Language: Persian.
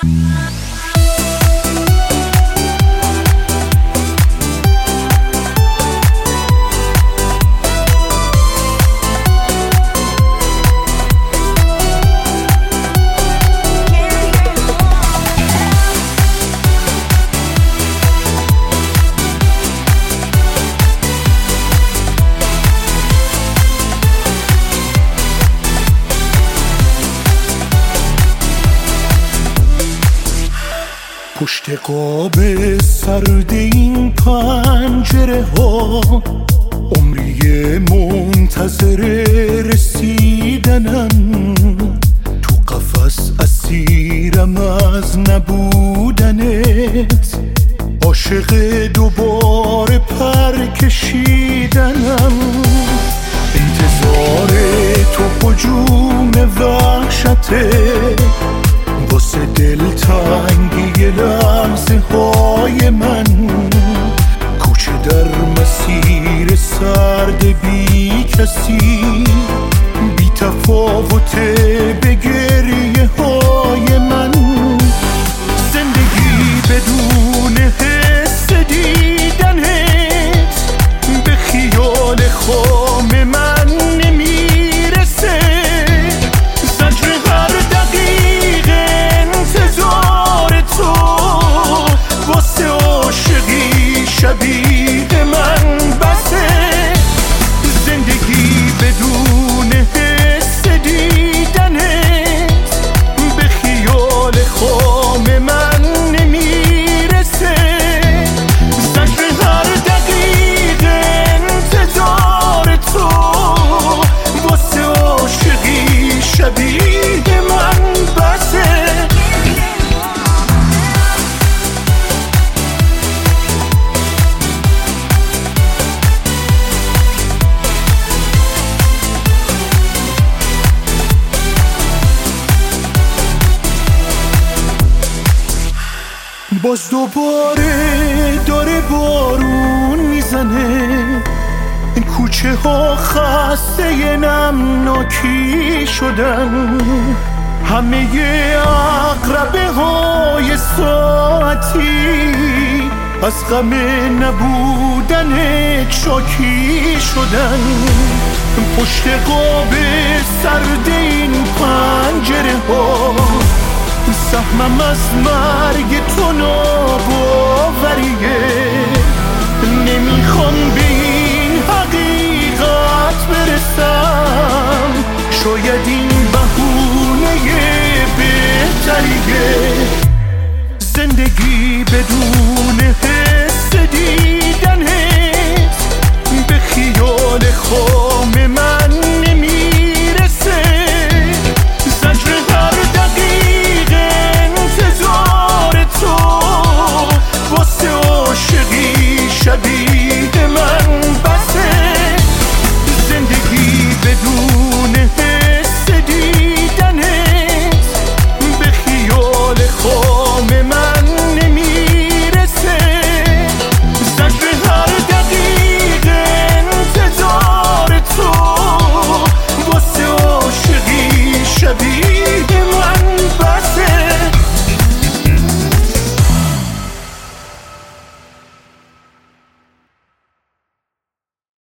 پشت قاب سرد این پنجره ها عمری منتظر رسیدنم، تو قفس اسیرم از نبودنت، عاشق دوباره پر کشیدنم، انتظار تو هجوم وحشته، واسه دلتنگی لحظه های من، کوچه در مسیر سرد بی کسی، بی تفاوت به گریه های من، زندگی بدون حس دیدنت به خیال خام من نمیرسه، زجر هر دقیقه انتظار تو واسه عاشقی شبیه من بسه، زندگی بدون حس دیدنت به خیال خام من نمیرسه، زجر هر دقیقه انتظار تو واسه عاشقی شبیه من بسه. باز دوباره داره بارون میزنه، کوچه ها خسته نمناکی شدن، همه عقربه های ساعتی از غم نبودن چاکی شدن، پشت قاب سرد این پنجره ها سهمم از مرگ تو ناباوریه، نمیخوام به این حقیقت برسم، شاید این بهونه بهتریه، زندگی بدون